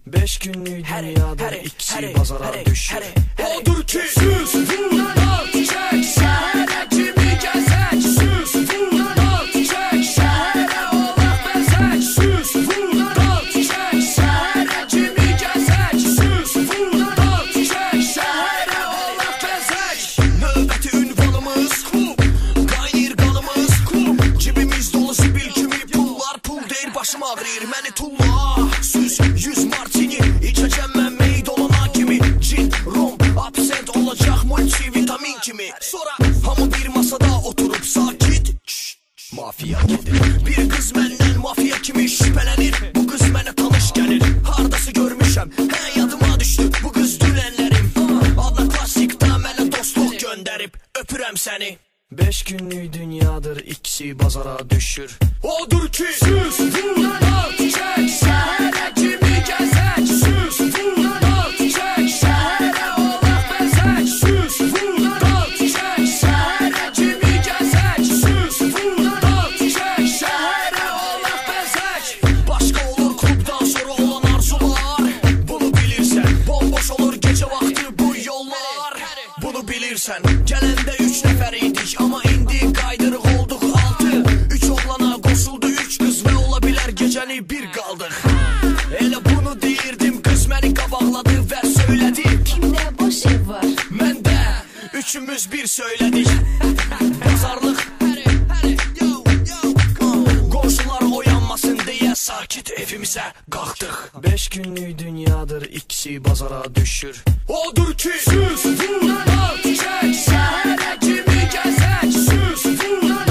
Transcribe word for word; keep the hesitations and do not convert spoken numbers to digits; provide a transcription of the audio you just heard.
Beş günlük dünyada ikisi bazara düşür. Odur ki süz vur at çek şehre kimi gezek. Süz vur at çek şehre olaq bezek. Süz vur at çek şehre kimi gezek. Süz vur at çek şehre olaq bezek. Növbəti ünvanımız klub, qaynayır qanımız klub. Cibimiz dolu zibil kimi pullar, pul deyir başım ağrıyır məni tulla. Süz yüz martini içəcəm mən meydolana kimi. Cin, rom, absent olacaq multivitamin kimi. Sonra hamı bir masada oturup sakit. Şşş, mafya gedir. Bir qız məndən mafya kimi şübhələnir. Bu qız mənə tanış gəlir. Hardası görmüşəm, hə yadıma düşdü bu qız dünənlərim. Allah klassikda mənə dostluq göndərib. Öpürəm səni. Beş günlük dünyadır ikisi bazara düşür. Odur ki süz vur at çek şehre kimi gezek. Süz vur at çek şehre olaq bezek. Süz vur at çek şehre kimi gezek. Süz vur at çek şehre olaq bezek. Başka olur klubdan sonra olan arzular. Bunu bilirsən. Bomboş olur gece vakti bu yollar. Bunu bilirsən. Gələndə üç nəfər idik ama indi qaydırıq olduq altı. Üç oğlana qoşuldu üç qız və ola bilər gecəni bir qaldıq. Elə bunu deyirdim, qız məni qabaqladı və söylədi. Kimdə boş ev var? Məndə üçümüz bir söylədik. Bazarlıq qonşular oyanmasın deyə sakit evimizə qalxdıq. Beş günlük dünyadır ikisi bazara düşür. Odur ki süz vur at çek şehre kimi gezek. Süz vur